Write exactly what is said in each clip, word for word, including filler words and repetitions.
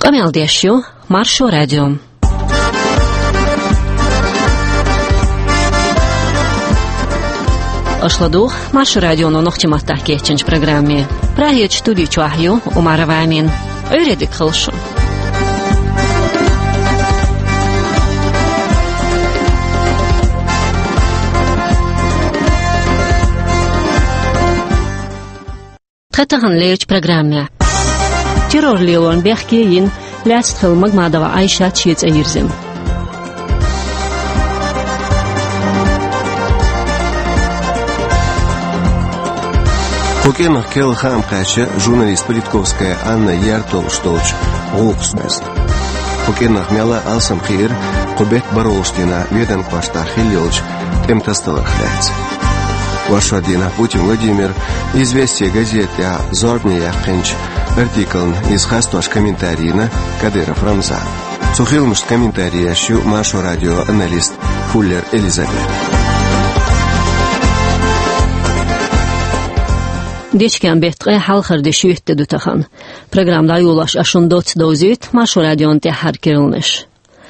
Камелдешью, Маршо радио. Ашладух, Маршо радио но нохтиматтах кетченч программе. Праеч студию чуахью, Умара Вамин. Öğredik kılışım. Tretağın leyç programme. Terörliyorun bekleyin, last kılmak madava Ayşe çiğit eğirzim. Хокемах Кел Хамкача, журналист Политковская Анна Яртолштолч, Голкснест. Хокемах Мяла Алсам Хир, Кубек Баролштина, Веден Квашта Хилилч, Темтасталахляц. Вашадина Путин Владимир, известие газеты о Зорне Яхенч, артикл из Хастуаш комментарийна, Кадыров Рамзан. Сухилмш комментарий ащу Машу радио аналист Фуллер Элизабет. Geçken betqe halqarda şüytde dutaxan. Programda yolaş aşundot dozit Marşo radyon tehar kirilniş.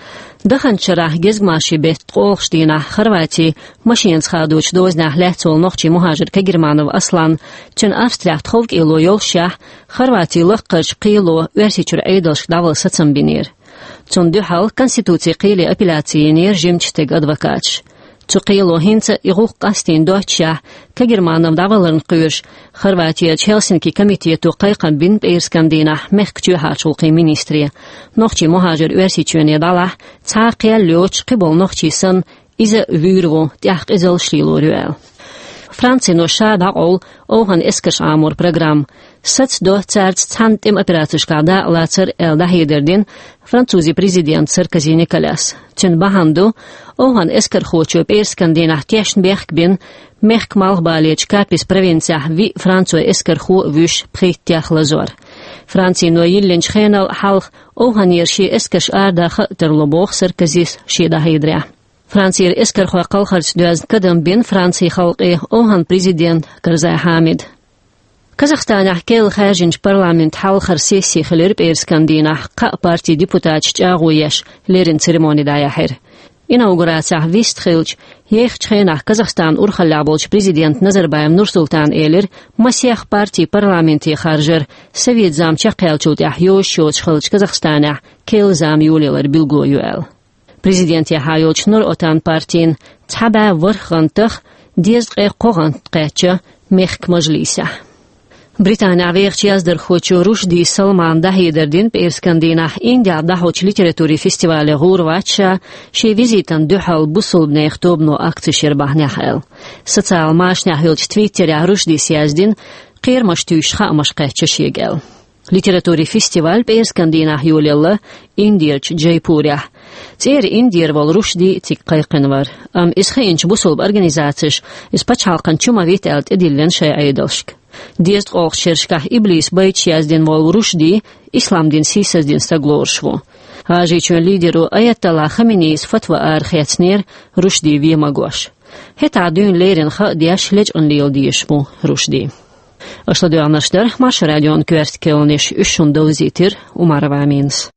Daxan çarah gezmaşı betqe oqşdina Xorvati maşins xaduç doznah lehtsol noqçi muhajir Kagirmanov Aslan çün Avstriya txovk ilo yolşah Xorvati laqq qilo versichur aydalş daval satsam binir. Çün duhal konstitutsiya qili apelatsiyenir jimçteg advokaç. Цукило хинца игух кастин доча Кагирманов давалын кыш Хорватия Хелсинки комитету кайкан бин пейрскандина мехкчу хачулкы министри нохчи мухажир версичуне дала цакия лёч кыбол нохчисын изе вюрво тях изел шлилорюэл. Франция но шада ол охан эскеш амур программ сац до царц цантим оператышкада лацер элда хейдердин Французи президент Саркози Николас. Чын баханду охан эскер хочу пейрскандина тешн бехкбин мехк малхбалеч капис провинция ви Француя эскер ху вюш приттях лазор. Франция но йилленч хенал халх охан ерши эскеш ардах терлобох Саркозис шида хейдря. Франция эскер ху калхарц дуаз кадам бин Франция халқи охан президент Карзай Хамид. Казахстан кел хажинч парламент халқар сессия хилер пейрскандина қа партия депутат чагуяш лерин церемонияда яхир. Инаугурация вистхилч ехчхена Казахстан урхалаболч президент Назарбаев Нурсултан элер масех партии парламенти харжер совет зам чакелчут яхёшоч хилч Казахстана кел зам юлелер билгоюэл. Президент яхайолч Нур Отан партиин таба вархантах дезгэ қоғантқача мехк мажлиса. Британия вехчияздыр хочу Рушди Салман дахидердин пейрскандина Индия дахоч литератури фестивале Гурвача ши визитан духал бусулбне ихтобну акци шербахняхел. Социал машняхилч твиттеря Рушди сияздин қирмаштуш хамашқача шегел. Литератури фестиваль пейрскандина юлелла Индирч Джайпуря. Цер Индир вол Рушди тик қайқынвар. Ам исхейнч бусулб организациш испачалқан чума вителт эдиллен шай айдалшк. Диест оқшершках иблис байчияздин вол Рушди исламдин сисаздин стаглоршву. Ажичун лидеру Аятолла Хаминейс фатва архецнер Рушди вимагош. Хета дюн лерин ха диаш леч онлил диешму Рушди. Ашладу анаштар Маршо радион кверст келнеш үшун дозитир Умарова Минс.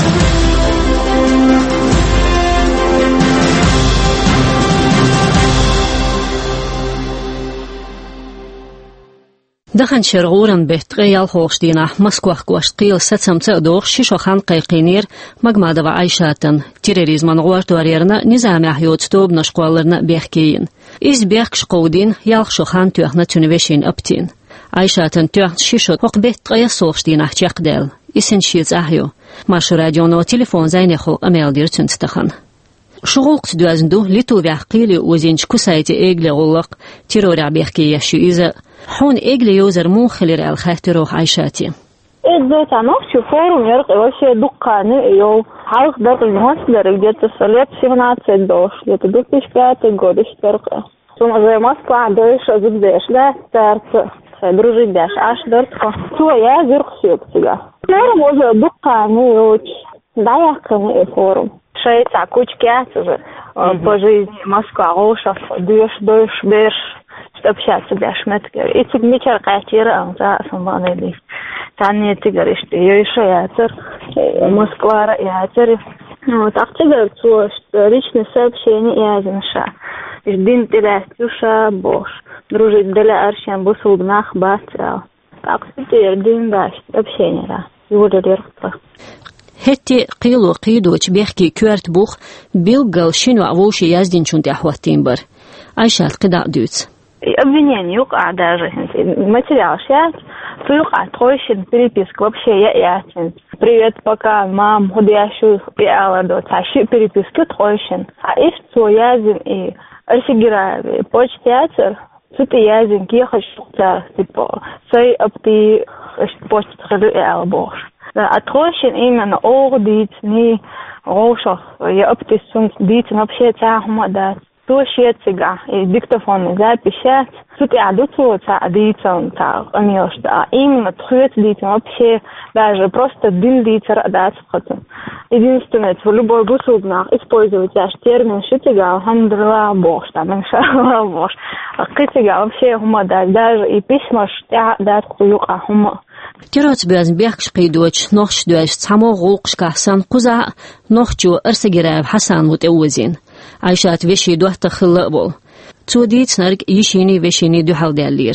Дахан шергуран бехтгаял холштина Москвах квашқил сацамца дох шишохан қайқинир Магмадова Айшатын терроризман гуаштуарерна низами ахйотстоб нашқуаларна бехкейин. Из бехкш қоудин ялхшохан туяхна тюневешин аптин. Айшатын туях шишот хоқ бехтгая солштина чақдел. Исен шиц ахю. Маршо радионо телефон зайнехол амелдир цунстахан. Шуғылқ дуазынду Литувях қили өзенч кусайти эгле ғуллық терроря бехкейяшу иза حون إجلي يوزر مو خلير الخاترو عايشاتي. إذا تعرف شو فورم يرق وشي دقاني يو حرق دق المصدر جت الصليب سيمنات سدوش يتدقش كات جودش ترق. ثم زي ماسكو عدوش أزبدش لا ترت دروجي داش عش درت شو يا زرق شيء بتجا. فورم وزر دقاني يوش ضيق كم فورم. شيء تعكوش كات по жизни Москва Рошов душ душ беш общаться для шметки. И тут мечер катира, за самбанели. Тани ты говоришь, ты еще я цер Москва райцеры. Вот, а вчера то, что личные сообщения я заноша. Ждин теля тюша бош. Дружить деля аршен бусулбнах бацал. Так что ждин даш общение да. Его дерфа. هتي قيلو قيدوش بيحكي كوارت بوخ بيلقل شنو عووش يازدين شون تحواتين بر عايشات قدع دوت обвинение юка даже материал сейчас юка тройшин переписка вообще я ясен привет пока мам ходящую пиала до тащи переписки тройшин а из что язин и арсигира почтятер тут язин кихаш типа сей апти почт хлю элбош а тройшин именно ордит не рошов я апти сум дит вообще тахмадат то щецега и диктофонные записи, тут я дуцуется дитям так, амилш, да, именно тхует дитям вообще даже просто дин дитер дать хотим. Единственное, в любой бусубнах использовать аж термин щецега, алхамдулилlah бог, там иншаллах бог. Щецега вообще хума дать, даже и письма штя дать хуюка хума. تيروت بيز بيحكش قيدوش نخش دوش تحمو غوقش كحسن قزع نخجو أرسجراب حسن متأوزين عايشات وشي دوه تخلقبول توديت نرق يشيني وشيني دو حال دالير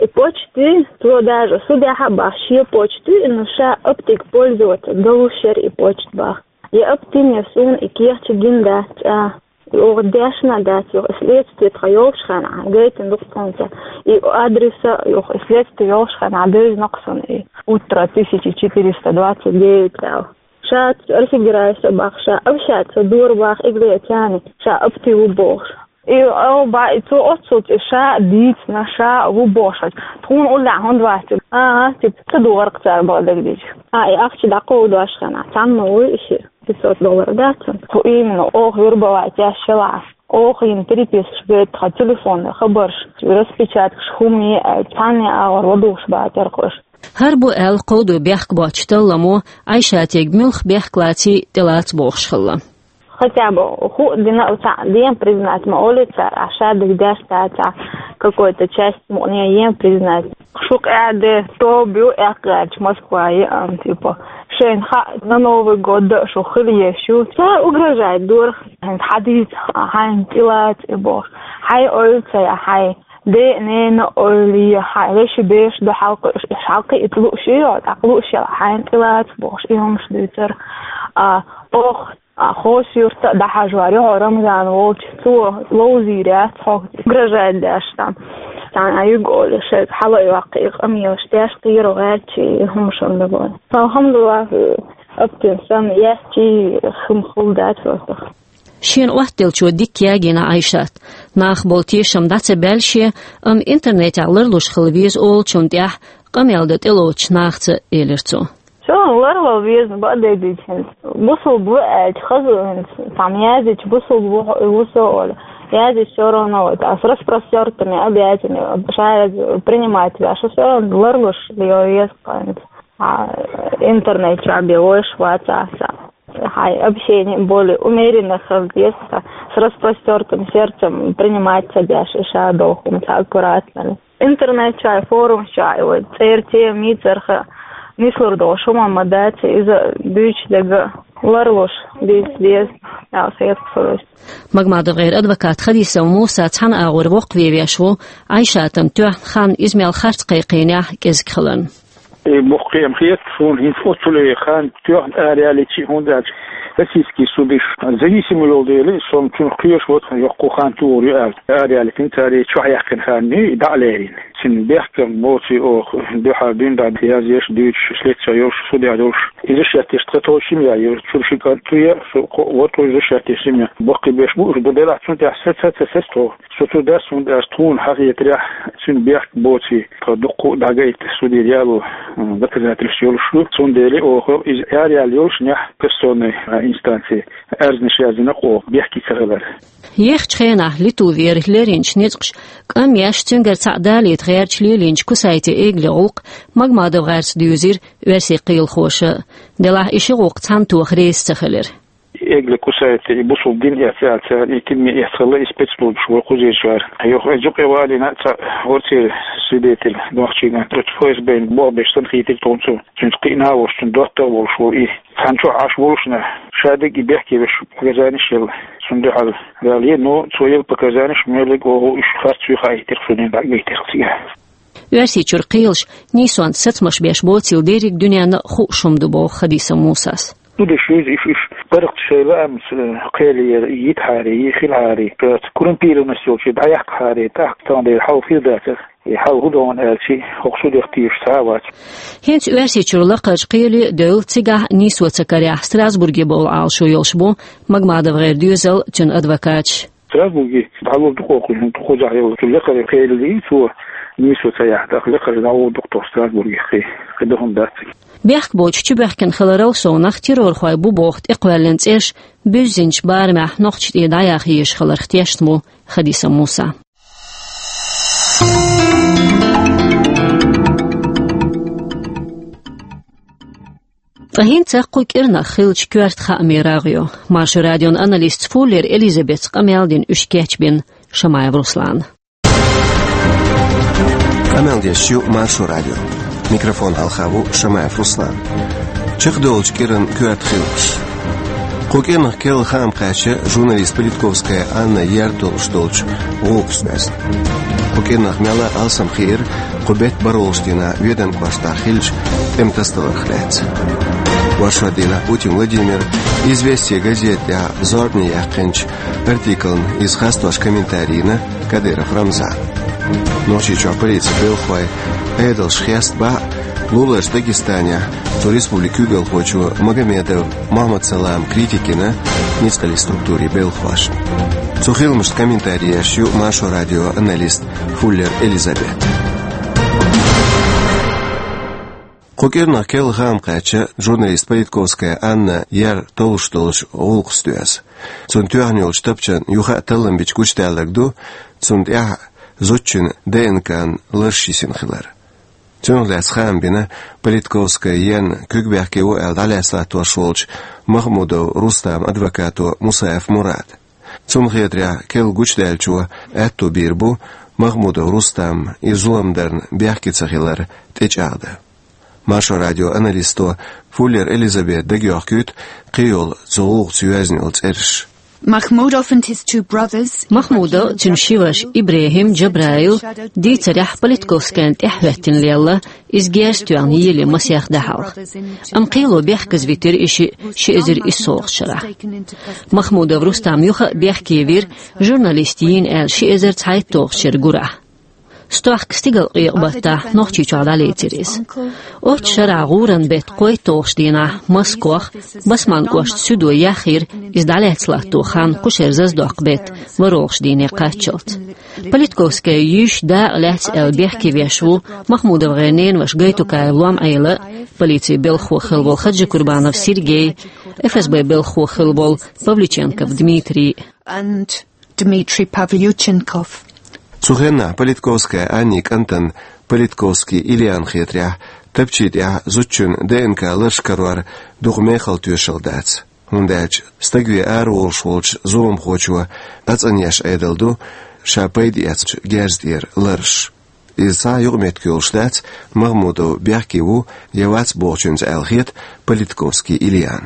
почты, то даже сюда хабаши почты, но ша оптик пользоваться доушер и почтбах. Я оптимия сын и кирчи гинда, а Ordešana dāt, jo es liecīju, ka Jolšana gaitin duktanca и адреса, jo es liecīju Jolšana bez noksani утро тысяча четыреста двадцать девять. Шат архигирайся бахша, общаться дурбах и глетяни, ша оптиву бож. И оба и то отсут и ша дит на ша в бошать. Тун улла он двадцать. А, тип, ты дурак царь бодагдич. А, и ахчи даков дуашхана, там новый ищи. пятьсот долларов даться. То именно ох вербовать я шла. Ох им переписываешь говорит телефон, хабарш, распечатаешь хуми, тани аур водуш батеркош. هربو ال قودو بيحك باشتل لمو عيشاتيك ملخ بيحكلاتي تلات بوخشخلا. Хотя бы ху дина день признать на улице, а шады где стать какой-то часть мне ем признать. Шук эде то бил экач Москва и типа шенха на Новый год шухли еще. Что угрожает дур? Хадис хайн пилат и бог. Хай улица я хай. ده نين أولي حاجش بيش ده حلقة حلقة يطلق شيء أطلق شيء حين كلات بوش يوم شديتر آه أخ خوش يرت ده حجواري رمضان وقت تو لوزيرات حق جرجال داشتم كان أيقول شيء حلا يوقع أمي وشتاش غير وغير شيء هم شون بقول فالحمد لله أبتسم يحكي خم خلدات وقت شين وقتل شو ديك ياجينا عايشات ناخ بولتيشم دات بلشي ام انترنت علرلوش خلبيز اول چونتيح قميلدت الوش ناخت إلرتو شو لرلو بيز بقدر ديشن بوصل بوقت خزو تعميازج بوصل بوصل язык все равно вот а с распростертыми объятиями шарит принимать а что все равно лырлыш ее есть интернет чаби ой швататься Хай, общение более умеренных места с распростертым сердцем принимать себя шиша дохом, аккуратно. Интернет чай, форум чай, вот ЦРТ, мицерха, мислур дошума, мадати, из-за бючдега, ларлуш, без без, я свет форус. مجمع غير أدفكات خديسة وموسى تحن أغور وقفي بيشو عايشة تمتوح خان إزميل خارج قيقينيح كيزك خلن. مقيم خيط فون هنفوتولي خان تيوه رياليتي هوندات российский субиш зависимый лодели сом чун кыш вот يقو خان توري رياليتي تاري شو يحكن خاني دالين سن بيحكم موتي او دوحا بين داد يازيش ديش شليتشا يوش سودي ادوش إذا شاتيش تطوشيم يا يرتشور شكاتويا وطو إذا شاتيشيم بقي بيش بوش بدلا تون تحسد ستسستو سوتو داسون داستون حقيقة ريح سن بيحك بوتي دقو داقايت سودي ريالو بكذات الشيولشو سون ديلي او إذ ريال يوش نح كسوني инстанции арзныш язына қо бехки сағылар. Ех чхена литу верхлеринч нетқш кам яш тюнгер цадали тгерчли линч кусайте эгле олк магмады вгарс дюзир верси қил хоша. Дела иши олк цанту хрейс цахалер. إجل كسرت بوصل دين يسات يتم يسخل إسبتلو شو الخزي شوار أيوه أجوك والي نأت ورثي سيدة النوحشين تفوز بين بوب يستنخي تلتونسو تنقينا وشتن دوتر وشو إيه هنشو عاش وشنا شادق بيحكي بش بكزانش يلا صندوق على قاليه نو سويل بكزانش ملك وهو إيش خاص في خاي تخفنين بعد تخفيها Versi Çurqiyılş Nisan setmiş beş botil derik dünyanı xuşumdu bu Hadisa Musas. ده شيء إيش إيش برق شيء بقى مس قيلي يتحاري يخلعاري كلن بيلو نسيو شيء بعيق حاري تحت تاندي حاو في ذاته يحاول هدوان ألشي خصوصي اختيش ساوات هنت versi Çurlaqaj qiyli döl tigah Nisu Tsakarya Strasburgi bol alşo yolşbu magmada vğer düzel tün advokat. Strasburgi بعول دقوق دقوق جايو تلقى قيلي سو نيسو سياح داخل قرنا دكتور ستراسبورغ خي قدهم داتي بيحك بوچ چبخكن خلارو سونخ تيرور خوي بو بوخت اقوالنت ايش بوزنج بارمح نوخت اي داياخيش خلار ختيشتمو Hadisa Musa فهين تقوك إرنا خلج كوارت خامي راغيو مارشو راديون أناليست فولير إليزابيث قميالدين اشكيتش بين شمايف روسلان قميالدين شو مارشو راديو ميكروفون هالخابو شمايف روسلان چخ دولج كيرن كوارت خلج قوك إرنا كيل خام قاشة журналист политковская Анна Яртолш долж غوكس بس قوك إرنا خميالا ألسام خير قبيت баролштина веден квашта хилж эмтасталар хлец Вашадина Путин Владимир, известие газеты «Зорни Яхенч», артикл из хастваш комментарийна Кадыров Рамзан. Ночью полиция Белхвай, Эдл Шхестба, Лулаш Дагестане, в республику Белхочу, Магомедов, Махмад Салам, критикина, низкой структуре Белхваш. Сухилмш комментария щу Машу радио аналист Фуллер Элизабет. Кокерна кел хам кача журналист политковская Анна Яр Толштолш Олкстюас. Цун тюахнюл штабчан юха талламбич кучталлагду цун я зодчин ДНК ларшисин хилар. Цун лас хам бина политковская ян күгбяхке у элдаляслат вашолч Махмудов Рустам адвокату Мусаев Мурат. Цун хедря кел гучдалчу эту бирбу Махмудов Рустам и Зуламдарн бяхкица хилар течагда. Маша радио аналисто Фуллер Элизабет Дагиохкют Киол Зоуг Цюазнил Церш. Mahmudov and his two brothers Mahmudo Tünshivash Ibrahim Jabrail di tsarah politkovskant ihwatin liyalla izgerstuan yili masiyakh dahal. Am qilo bihkaz vitir ishi shi'zir issoq shara. Mahmudov Rustam yuha bihkivir jurnalistiyin el shi'zir tsayt toq shirgura. Stoach stigal qiyqbata noqchi chadaletiris. Ocht shara guran bet qoy toqshdina Moskva basman qost sudo yaxir izdaletslat toxan qusher zazdoq bet varoqshdini qachot. Politkovskaya yish da lats el bihkiveshu Mahmudov g'anen vash gaytukay lom ayla politsiya Belxo Khilbol Hadji Kurbanov Sergey эф эс бэ Belxo Khilbol Pavlyuchenkov Dmitry and Dmitry Pavlyuchenkov. Цухена политковская Анник Антон политковский Ильян Хитря тапчит я зучун ДНК лашкарвар духмехал тюшалдац. Ундач стагви аролшолч зулум хочуа ацаньяш айдалду шапайдиац герздир ларш. Иза югметкюлшдац Махмудов бяхкиву явац болчунз алхит политковский Ильян.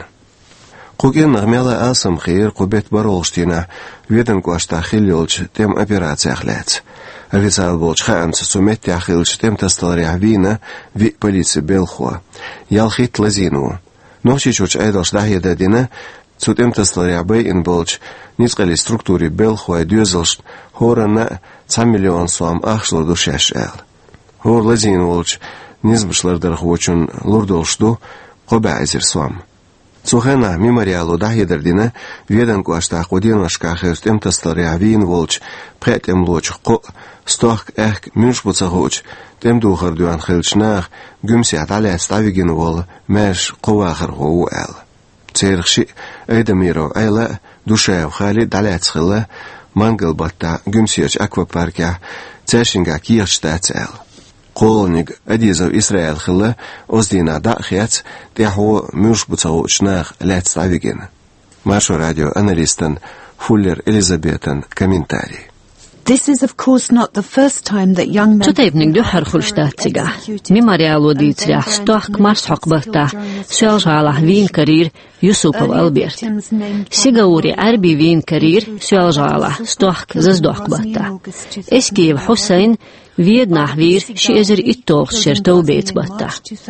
Куген нагмяла асам хир кубет баролштина веден квашта хилёлч тем операциях лец. Официал болч ханс сумет тяхилч тем тасталаря вина ви полиции Белхо. Ялхит лазину. Ночи чуч айдалш дахеда дина цутем тасталаря бейн болч низкали структуре Белхо дюзелш хорана цам миллион сом ахшло душаш эл. Хор лазину болч низбышлардар хочун лурдолшду кобайзер сом. Цухена мемориалу дахидердина веден квашта ходинашка хестем тастаря вин волч претем лоч ко стох эх мюшбуцагоч тем духардуан хилчнах гүмсят аля ставигин вол меш ковахар гоу эл церхши эдемиро айла душев хали далецхила мангалбатта гүмсиоч аквапарка цешинга кирштацел Колоник Адизов Израиль хилла оздина дахяц техо мюш буцаучнах лет ставиген. Машу радиоаналистан Фуллер Элизабетан комментарий. This is, of course, not the first time that young men... Tutaypning duhar khulshtatsiga. Memorialo ditsria stoak mars haqbata. Sualjalah vin karir Yusupov Albert. Sigauri arbi vin karir sualjalah stoak zazdokbata. Eskiv Hussein Viednah vir she ezer ittoch sherto beetsbata.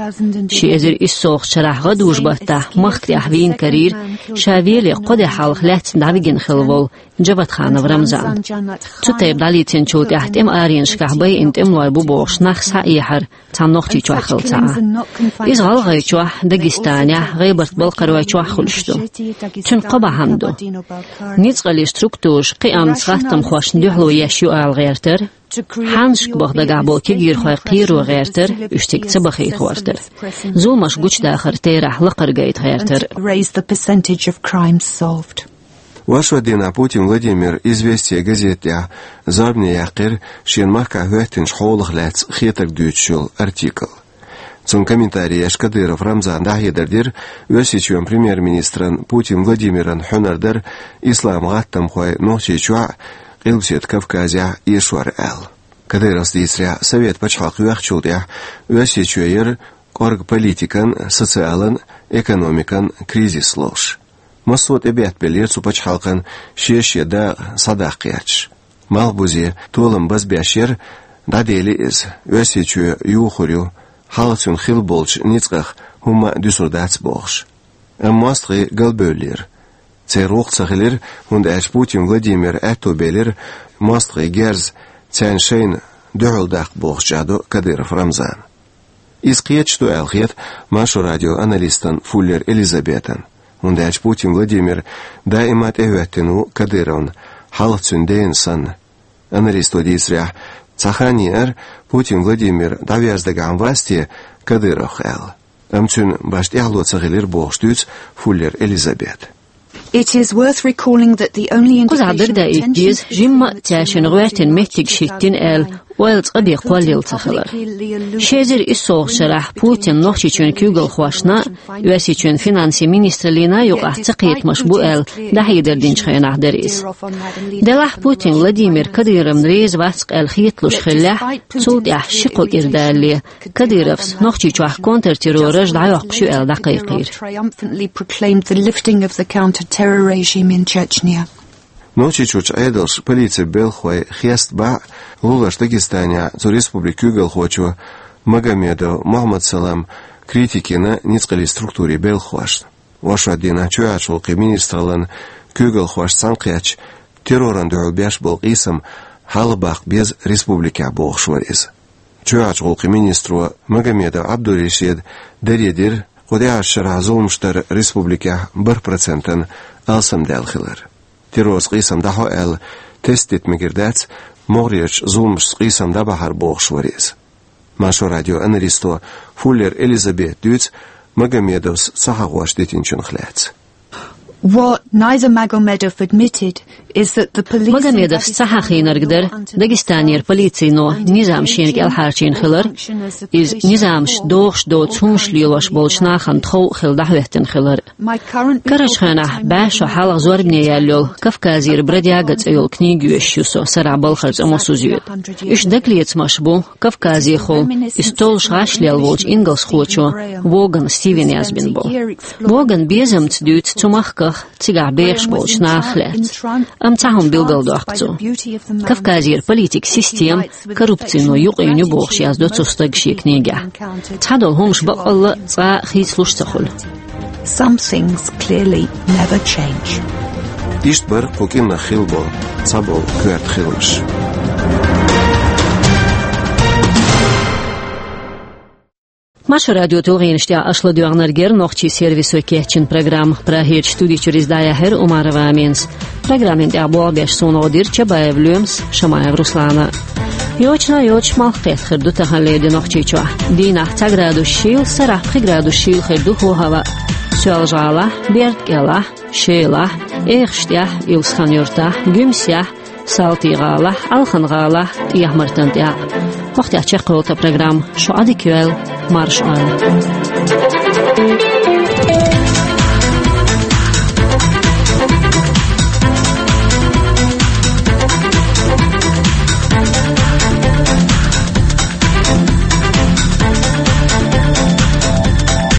She ezer issoch sharah gadujbata maqtiah vin karir shavili qode halq lats davigin khilvol Javat Khan of Ramzan. Tutayb dalitin chot yahtem arien shkahbay intem loibu bosh nakhs haihar tanochti chwakhilta. Izgal gaychwa Dagestania ghaybart balqarwa chwakhulshtu. Tun qaba hamdu. Nizqali struktuj qiyam tsqatam khosh nduhlo yashu al ghayrter. Hansk bagdaga bo kigir khoy qiro ghayrter ushtik tsabakhi khwarter. Zulmash guch dakhir terah laqargayt ghayrter. Raise the percentage of crimes solved. Ваша дина Путин Владимир известие газетя забне яқир шенмака хветтин шхолых лац хетак дючул артикл. Цун комментарий Кадыров Рамзан дахидердир өсичуен премьер-министран Путин Владимиран хонардар ислам гаттам хой нохчичуа илсет Кавказя ишвар эл. Кадыров дисря совет пачхак юахчулдя өсичуер корг политикан социалан экономикан кризис лош. Масуд эбят белецу пачхалкан шешья да садақияч. Малбузи толым базбяшер дадели из өсичу юхурю халцун хил болч ницқах хума дюсурдац бохш. Аммастри галбөллер. Церух цахилер хунд эш Путин Владимир Этобелер мастри герз цяншейн дюхулдақ бохшаду Кадыров Рамзан. Искиячту элхет Машу радиоаналистан Фуллер Элизабетан. Und der Putin Wladimir daimat evetenu Kadyrov haltsünden san. Analist odisrya Tsakhanir Putin Wladimir davyazdagan vasti Kadyrov el. Amtün baştiyalo tsagilir boğştüz Fuller Elizabeth. It is worth recalling that the only indication da ikiz jimma tashin gwertin mehtig shittin el Welts qadi qwalil tsakhlar. Shezer isoq sharah Putin noqchichun kugel khwashna wasichun finansi ministrlina yuqah tsaqit mashbu el dahider dinchkhayna daris. Delah Putin Vladimir Kadyrov rez vasq el khitlush khillah sud yahshiq irdali Kadyrovs noqchichuh counter-terroraj dayaq shu el daqiqir. Triumphantly proclaimed the lifting of the counter-terror regime in Chechnya. Ночи чуч айдалш полиция белхвай хест ба лулаш Дагестания цу республику белхочу Магомедов Мухаммад Салам критики на ницкали структуре белхваш. Ваша дина чуачулки министрлан кюgelхваш санкяч терроран дубяш был исам халбах без республика бохшварис. Чуачулки министру Магомедов Абдуришид дередир кудяш разумштар республика bir процентан алсам далхилар. Terrors qisam daha el testit migirdats Moriach zulms qisam da bahar boğşvariz. Maşo radio analisto Fuller Elizabeth Dütz Magomedovs sahagwash detinchun khlat. What neither Magomedov admitted is that the police Magomedov sahakhiner gder Dagestanier politsiyno nizam shenik el harchin khilar is nizamsh doğş do tsumshlilosh bolchnahan txo khil dahvetin khilar. Karashkhana bash halaq zorbne yallol Kavkazir bradyagat yol knigu shuso sarabal kharz amosuzuyet. Ish dakliyets mashbu Kavkazi khol istol shashlel volch ingels khocho Wogan Steven Yazbinbo. Wogan bezamt düt tsumach Tsigar beers bolch nachlet. Am tahum bilgaldo aqtsu. Kavkazir politik sistem korruptsiyno yuqynu bolch yazdo tsustag shekniga. Tadol humsh baqalla tsa khitslush tsakhul. Some things clearly never change. Isht bar qokinna khilbo tsabol kvert khilmish. Маша радио толгенштя ашло дуагнаргер нохчи сервису кечин программ прахеч студии через даяхер Умарова Аминс. Программин дябо беш сонодир чабаевлюмс Шамаев Руслана. Йочна йоч малхет херду тахаледи нохчичо. Дина таграду шил сарах граду шил херду хова. Сюалжала бертгела шела эхштя илсханюрта гүмся салтигала алхангала яхмартантя. Вaqt jaċċeqqu ta' program xo għadi kwel marx għal.